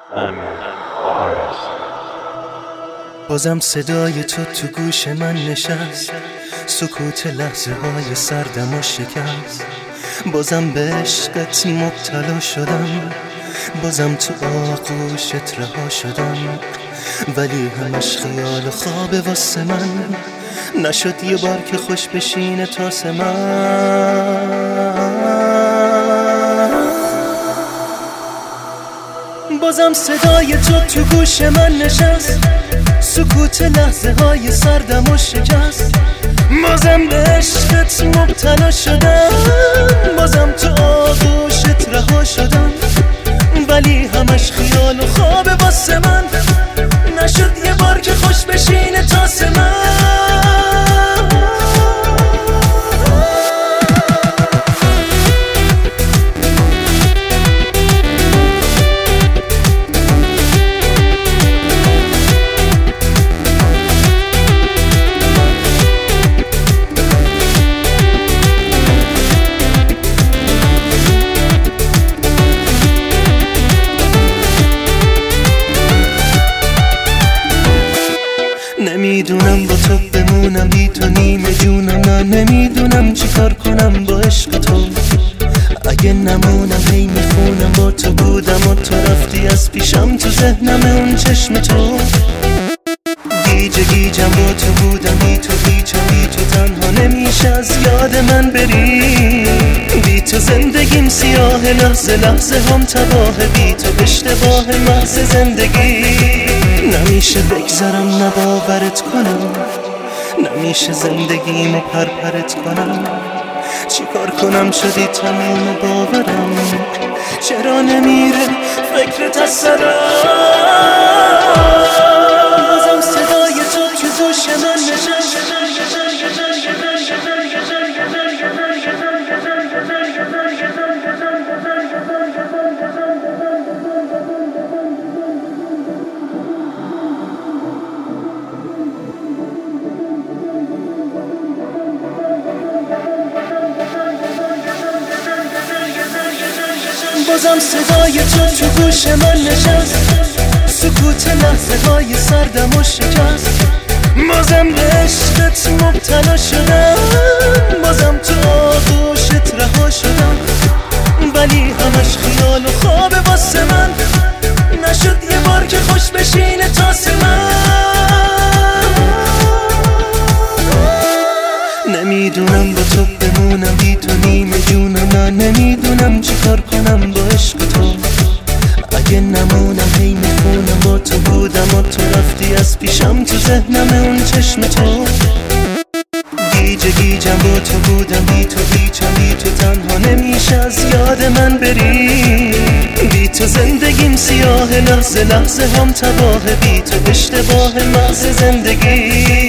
بازم صدای تو گوش من نشست، سکوت لحظه های سردم و شکست. بازم به عشقت مبتلا شدم، بازم تو آغوشت رها شدم، ولی همش خیال و خواب واسه من. نشد یه بار که خوش بشینه تاس من. بازم صدای تو گوش من نشست، سکوت لحظه های سردم و شکست. بازم به عشقت مبتلا شدم، بازم تو آغوشت رها شدم، ولی همش خیال و خواب واسه من. نشد یه بار که خوش بشینه تاس من. نمیدونم با تو بمونم بی تو نیمه جونم، من نمیدونم چی کار کنم با عشق تو. اگه نمونم هی میخونم با تو بودم و تو رفتی از پیشم، تو ذهنم اون چشم تو. گیجه گیجم با تو بودم بی تو هیچم، بی تو تنها نمیشه از یاد من بری. بی تو زندگیم سیاه، لحظه لحظه هم تباه، بی تو اشتباه محض زندگی. نمیشه بگذارم نباورت کنم، نمیشه زندگیمو پرپرت کنم. چی کار کنم شدی تموم باورم، چرا نمیره فکرت از سرم. بازم صدای تو گوش من نشست، بازم صدای تو گوش من نشست، سکوت لحظه های سردم و شکست. بازم به عشقت مبتلا شدم، بازم تو آغوشت رها شدم، ولی همش خیال و خواب واسه من. نشد یه بار که خوش بشینه تاس من. نمیدونم با تو بمونم بی تو نیمه جونم، من نمیدونم چی کار کنم با عشق تو. اگه نمونم هی میخونم با تو بودم و تو رفتی از پیشم، تو ذهنم اون چشم تو. گیجه گیجم با تو بودم بی تو هیچم، بی تو تنها نمیشه از یاد من بری. بی تو زندگیم سیاه، لحظه لحظه هم تباه، بی تو اشتباه محض زندگی.